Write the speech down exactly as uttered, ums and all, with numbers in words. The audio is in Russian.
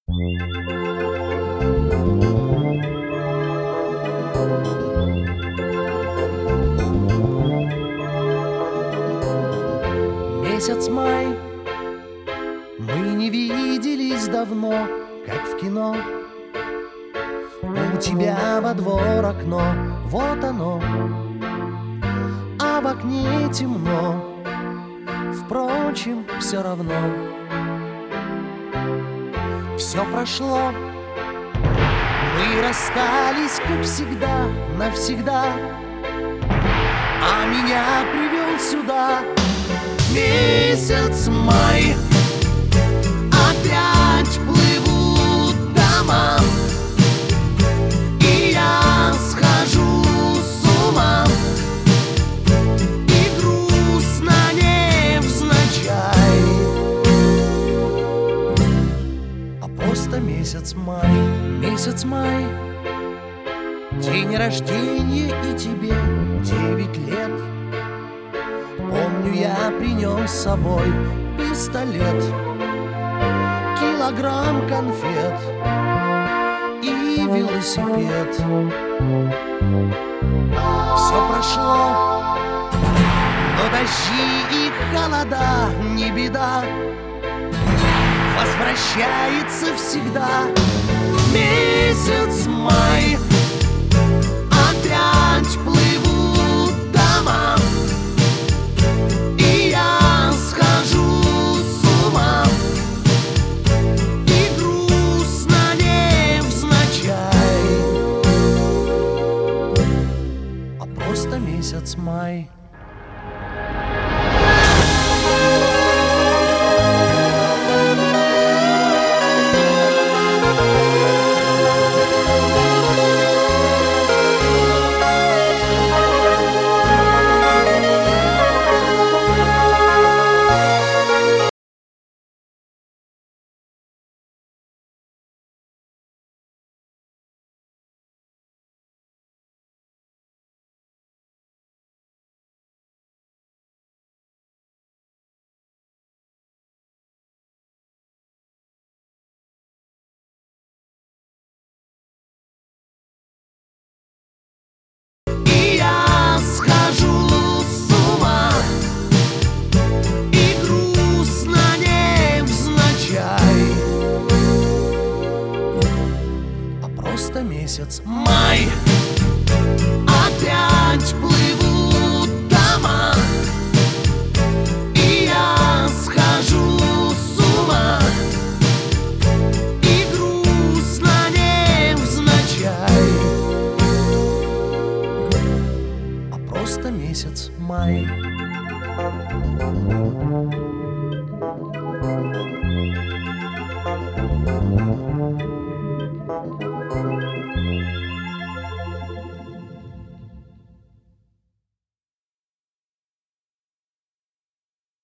Месяц май, мы не виделись давно, как в кино. У тебя во двор окно, вот оно, а в окне темно. Впрочем, все равно. Все прошло, мы расстались, как всегда, навсегда. А меня привел сюда месяц май. Опять плывут дома, и я схожу с ума. И грустно невзначай, а просто месяц май. Месяц май, день рождения, и тебе девять лет. Помню, я принес с собой пистолет, килограмм конфет и велосипед. Все прошло, но дожди и холода не беда, возвращается всегда месяц май. Опять плывут дома, и я схожу с ума. И грустно невзначай, а просто месяц май. Месяц май. Опять плывут дома, и я схожу с ума. И грустно невзначай, а просто месяц май.